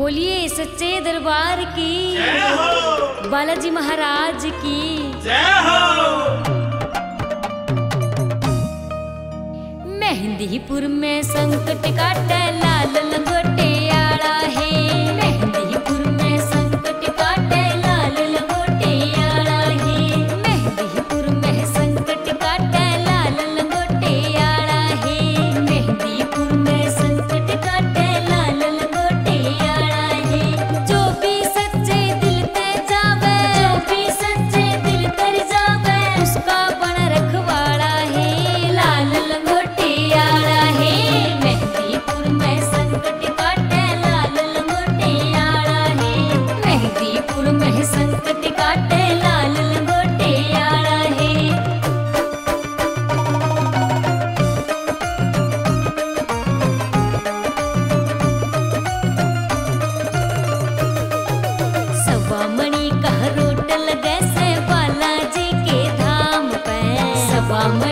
बोलिए सच्चे दरबार की जय हो। बालाजी महाराज की जय हो। मेहंदीपुर में संकट काटे लाल लंगोटे आड़ा है। मेहंदीपुर में संकट काटे लाल लंगोटे आड़ा है। मेहंदीपुर में संकट काटे लाल लंगोटे आड़ा है। मेहंदीपुर में संकट काटे लाल लंगोटे आड़ा है। जो भी सच्चे दिल ते जावे, जो भी सच्चे दिल तर जावे, उसका बन रखवाड़ा है लाल लंगोटे आड़ा है। मेहंदीपुर में संकट काटे लाल लंगोटे आड़ा है। मेहंदीपुर में संकट काटे लाल लंगोटे आड़ा है। सवा मणि का रोट लगे से बालाजी के धाम पे। सवा